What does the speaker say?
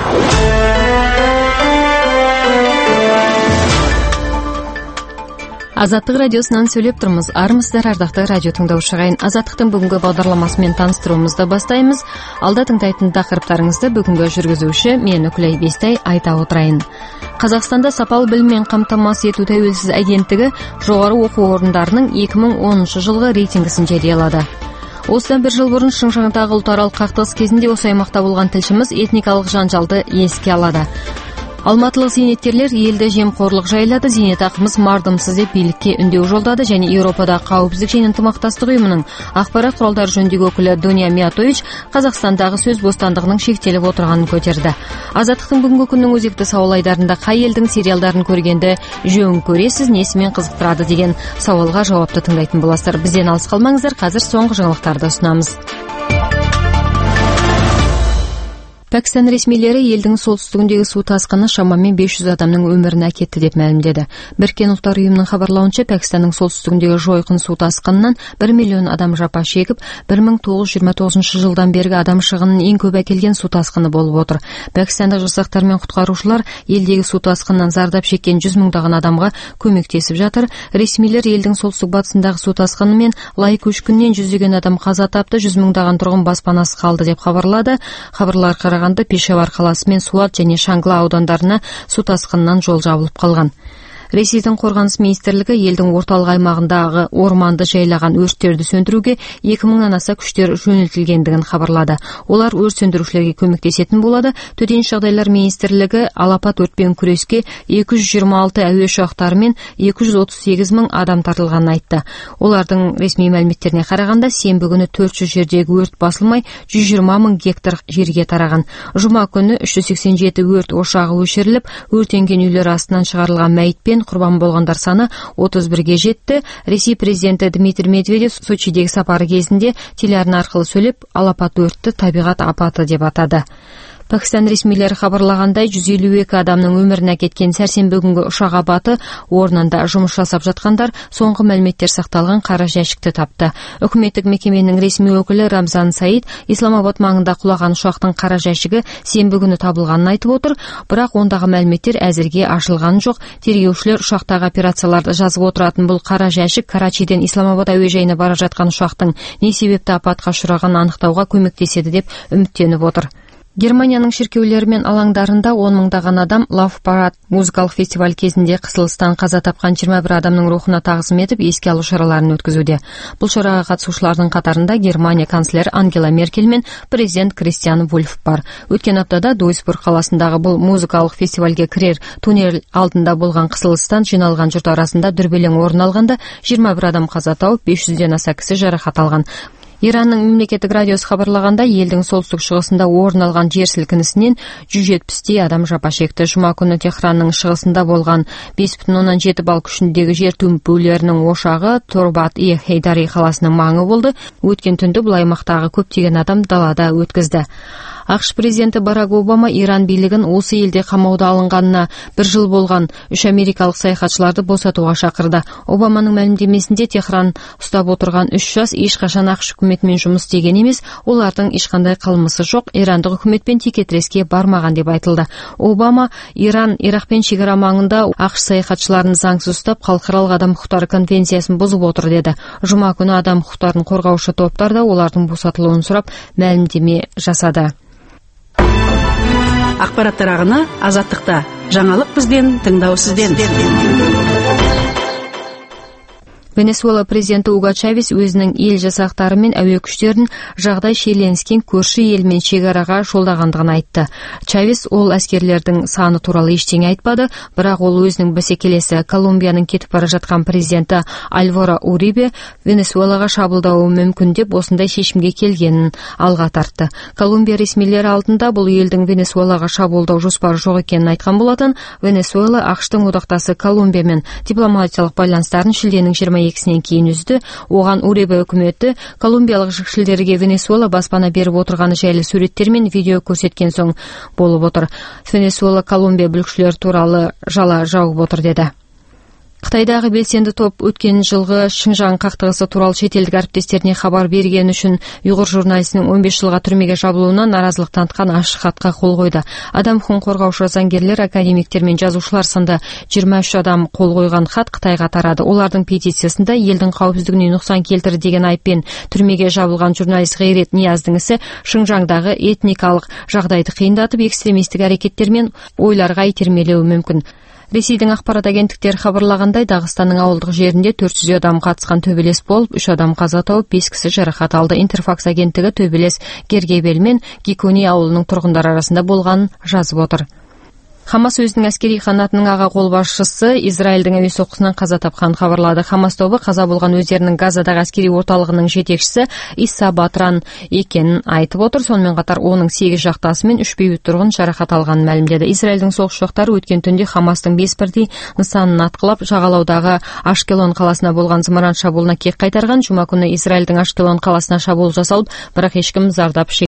Азаттық радиосынан сөйлеп тұрмыз. Армысыздар, ардақты радио тыңдаушы ағайын. Азаттықтың бүгінгі бағдарламасымен таныстыруымызды бастаймыз. Алда тыңдайтын тақырыптарыңызды бүгінгі жүргізуші мен Үкілай Бестай айта отырайын. Қазақстанда сапалы біліммен қамтамасыз ету тәуелсіз агенттігі жоғары оқу орындарының 2010 жылғы рейтингісін жариялады. Осыдан бір жыл бұрын Шыңжаңдағы ұлтаралық қақтығыс кезінде осы аймақта болған тілшіміз этникалық жанжалды еске алады. Алматылық зейнеткерлер елді жемқорлық жайлады, зейнетақымыз мардымсыз деп билікке үндеу жолдады және Еуропада қауіпсіздік және ынтымақтастық ұйымының ақпарат құралдары жөніндегі өкілі Дуня Миятович Қазақстандағы сөз бостандығының шектеліп отырғанын көтерді. Азаттықтың бүгінгі күннің өзекті сауал айдарында қай елдің сериалдарын көргенді жөн көресіз, несімен қызықтырады деген сауалға жауапты тыңдайтын боласыздар. Бізден алыс қалмаңыздар, қазір соңғы жаңалықтарды ұсынамыз. Пәкістан ресмилері елдің солтүстігіндегі су тасқыны шамамен 500 адамның өмірін әкетті деп мәлімдеді. Біріккен ұлттар ұйымының хабарлауынша, Пәкістанның солтүстігіндегі жойқын су тасқынынан 1 миллион адам жапа шегіп, 1929 жылдан бергі адам шығынын ең көп әкелген су тасқыны болып отыр. Пәкістандық жасақтар мен құтқарушылар елдегі су тасқынынан зардап шеккен 100 мыңдаған адамға көмектесіп жатыр. Ресмилер елдің солтүстік батысындағы су тасқыны мен лай көшкіннен жүздеген адам қаза тапты, 100 мыңдаған тұрғын баспанасыз қалды деп хабарлады. Хабарлар Пешавар қаласы мен Суат және Шангла аудандарына су тасқынынан жол жабылып қалған. Ресейдің қорғаныс министрлігі елдің орталық аймағындағы орманды жайлаған өрттерді сөндіруге 2000-нан аса күштер жөнелтілгендігін хабарлады. Олар өрт сөндірушілерге көмектесетін болады. Төтенше жағдайлар министрлігі алапат өртпен күреске 226 әуе ұшақтары мен 238 мың адам тартылғанын айтты. Олардың ресми мәліметтеріне қарағанда, сенбі күні 400 жердегі өрт басылмай 120 мың гектар жерге тараған. Жұма күні 387 өрт ошағы өшіріліп, өртенген үйлер астынан шығарылған мәйітпен құрбан болғандар саны 31-ге жетті. Ресей президенті Дмитрий Медведев Сочидегі сапары кезінде телеарна арқылы сөйлеп, алапат өртті табиғат апаты деп атады. Пәкістан ресмилері хабарлағандай, 152 адамның өмірін әкеткен сәрсенбі күнгі ұшақ апаты орнында жұмыс жасап жатқандар соңғы мәліметтер сақталған қара жәшікті тапты. Үкіметтік мекеменің ресми өкілі Рамзан Саид Исламабад маңында құлаған ұшақтың қара жәшігі сенбі күні табылғанын айтып отыр, бірақ ондағы мәліметтер әзірге ашылған жоқ. Тергеушілер ұшақтағы операцияларды жазып отыратын бұл қара жәшік Карачиден Исламабад әуежайына бара жатқан ұшақтың не себепті апатқа ұшырағанын анықтауға көмектеседі деп үміттеніп отыр. Германияның шіркеулері мен алаңдарында 10 мыңдаған адам Love Parade музыкалық фестиваль кезінде қысылыстан қаза тапқан 21 адамның рухына тағзым етіп еске алу шараларын өткізуде. Бұл шараға қатысушылардың қатарында Германия канцлері Ангела Меркель мен президент Кристиан Вульф бар. Өткен аптада Дуйсбург қаласындағы бұл музыкалық фестивальге кірер туннель алдында болған қысылыстан жиналған жұрт арасында дүрбелең орын алғанда 21 адам қаза тауып, 500-ден аса кісі жарақат алған. Иранның мемлекеттік радиосы хабарлағанда, елдің солтүстік шығысында орын алған жер сілкінісінен 170 адам жапа шекті. Жұма күні Техранның шығысында болған 5,7 балл күшіндегі жер дүмпулерінің ошағы Турбат-и-Хейдари қаласының маңы болды. Өткен түнді бұл аймақтағы көптеген адам далада өткізді. ақш президенті Барак Обама Иран билігін осы елде қамауда алынғанына 1 жыл болған 3 америкалық саяхатшыларды босатуға шақырды. Обаманың мәлімдемесінде Техран ұстап отырған 3 жас ешқашан ақш үкіметімен жұмыс істеген емес, олардың ешқандай қылмысы жоқ, ирандық үкіметпен текетіреске бармаған деп айтылды. Обама Иран Иракпен шекара маңында ақш саяхатшыларын заңсыз ұстап, халықаралық адам құқықтары конвенциясын бұзып отыр деді. Жұма күні адам құқықтарын қорғаушы топтар да олардың босатылуын сұрап мәлімдеме жасады. Ақпараттар ағыны Азаттықта. Жаңалық бізден, тыңдау сізден. Венесуэла президенті Уго Чавес өзінің ел жасақтары мен әуе күштерін жағдай шиеленіскен көрші елмен шекараға жолдағандығын айтты. Чавес ол әскерлердің саны туралы ештеңе айтпады, бірақ ол өзінің бәсекелесі Колумбияның кетіп бара жатқан президенті Альваро Урибе Венесуэлаға шабуылдауы мүмкін деп осындай шешімге келгенін алға тартты. Колумбия ресмилері алдында бұл елдің Венесуэлаға шабуылдау жоспары жоқ екенін айтқан болатын. Венесуэла ақштың одақтасы Колумбиямен дипломатиялық байланыстарын шілденің 22-сінен кейін үзді. Оған Урибе үкіметі колумбиялық жүкшілерге Венесуэла баспана беріп отырғаны жайлы суреттер мен видео көрсеткен соң болып отыр. Венесуэла Колумбия бүлікшілер туралы жала жауып отыр деді. Қытайдағы белсенді топ өткен жылғы Шинжаң қақтығысы туралы шетелдік әріптестеріне хабар бергені үшін ұйғыр журналистінің 15 жылға түрмеге жабылуына наразылық танытқан ашық хатқа қол қойды. Адам құқығын қорғаушы заңгерлер, академиктер мен жазушылар сынды 23 адам қол қойған хат Қытайға тарады. Олардың петициясында елдің қауіпсіздігіне нұқсан келтірді деген айыппен түрмеге жабылған журналист Ғайрет Нияздың ісі Шинжаңдағы этникалық жағдайды қиындатып, экстремистік әрекеттер мен ойларға итермелеуі мүмкін. Ресейдің ақпарат агенттіктері хабарлағандай, Дағыстанның ауылдық жерінде 400 адам қатысқан төбелес болып, 3 адам қаза тауып, 5 кісі жарақат алды. Интерфакс агенттігі төбелес Гергебел мен Гикони ауылының тұрғындары арасында болғанын жазып отыр. Хамас өзінің әскери қанатының аға қолбасшысы Израильдің әуе соққысынан қаза тапқанын хабарлады. Хамас тобы қаза болған өздерінің Газадағы әскери орталығының жетекшісі Иса Батран екенін айтып отыр. Сонымен қатар оның 8 жақтасы мен 3 бейбіт тұрғын жарақат алғанын мәлімдеді. Израильдің соғыс ұшақтары өткен түнде Хамастың 5 бірдей нысанын атқылап, жағалаудағы Ашкелон қаласына болған зымыран шабуылына кек қайтарған. Жұма күні Израильдің Ашкелон қаласына шабуыл жасалып, бірақ ешкім зардап